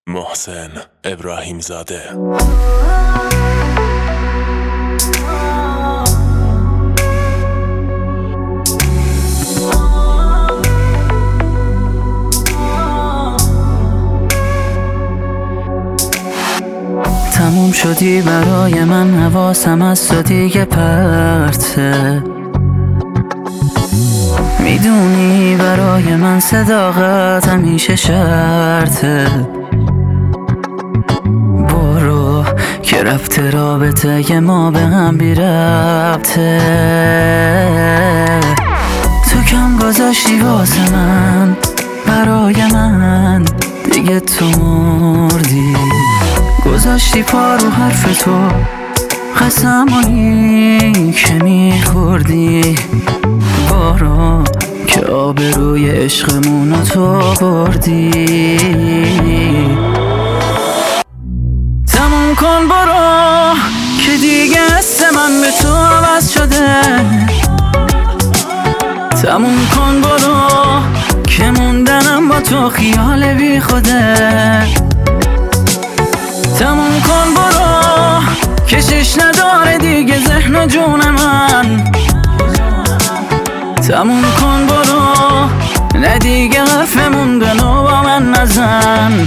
محسن ابراهیم زاده. تموم شدی برای من، حواسم از تو دیگه پرته. میدونی برای من صداقت همیشه شرطه. برو که رفت رابطه ما به هم بی ربطه. تو کم گذاشتی واسه من، برای من دیگه تو مردی. گذاشتی پا رو حرف تو، قسمایی که میخوردی. برو که آبروی عشقمونو تو بردی. تموم کن برو که دیگه حس من به تو عوض شده. تموم کن برو که موندنم با تو خیال بی خوده. تموم کن برو کشش نداره دیگه ذهن و جون من. تموم کن برو نه دیگه حرف موندن و با من نزن.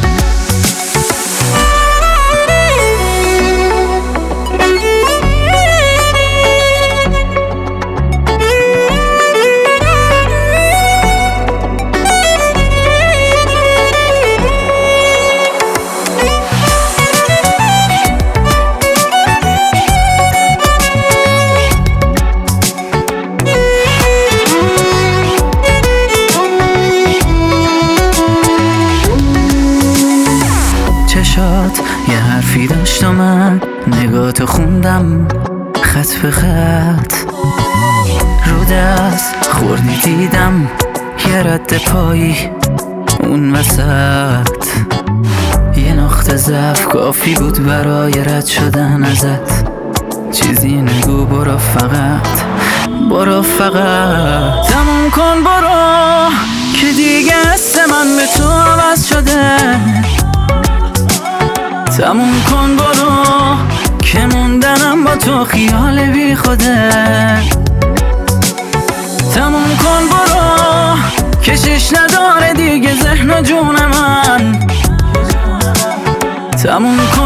چشات یه حرفی داشت و من نگاتو خوندم خط به خط. رو دست خوردی دیدم یه رد پایی اون وسط. یه نقطه ضعف کافی بود برای رد شدن ازت. چیزی نگو برو فقط، برو فقط. تموم کن برو که دیگه حس من به تو عوض شده. تموم کن برو که موندنم با تو خیال بی خوده. تموم کن برو کشش نداره دیگه ذهن و جون من. تموم کن